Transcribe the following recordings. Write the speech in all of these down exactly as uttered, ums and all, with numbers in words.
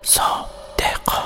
صادقا.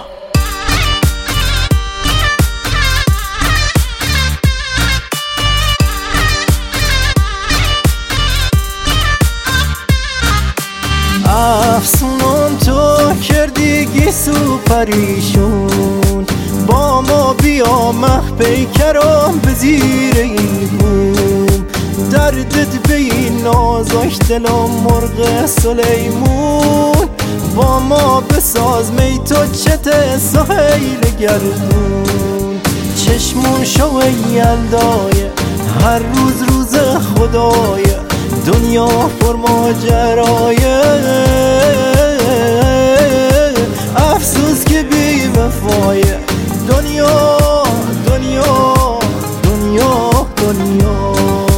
افسونم تو کردی گیسو پریشون، با ما بیا مه پیکرم به زیر این بوم. دردت به این نازش دلم مرغ سلیمون، با ما بساز می تو چت سهیل گردون. چشمون شو یلدای هر روز روز خدای، دنیا پر ماجرایه. افسوس که بی وفایه دنیا دنیا دنیا دنیا.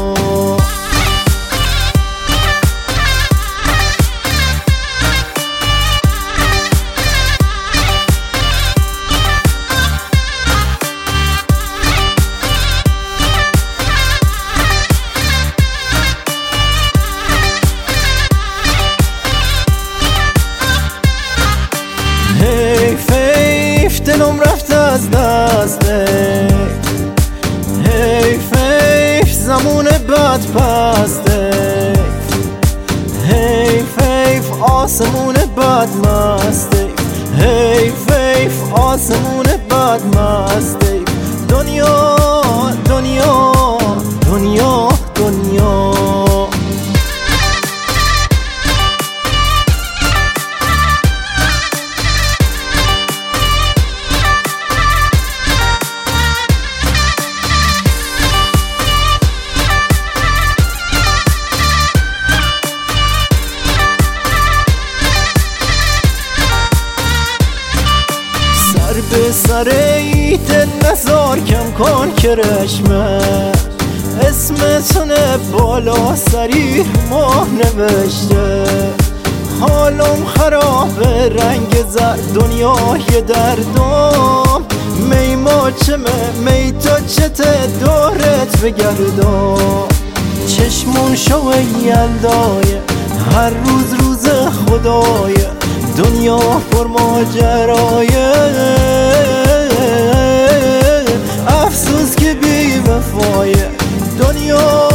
حیف حیف دلم رفت از دسته، حیف حیف زمون بد پسته، حیف حیف آسمون بد مسته، حیف حیف آسمون بد مسته. دنیا دنیا دنیا دنیا. به سر ایت نزار کم کن کرشمه، اسمتونه بالا سریر ماه نوشته. حالم خرابه رنگ زرد دنیای دردم، می ماچمه می تا چته دورت بگردم. چشمون شو یلدای هر روز روز خدای، دنیا پر ماجرایه. افسوس که بی وفایه دنیا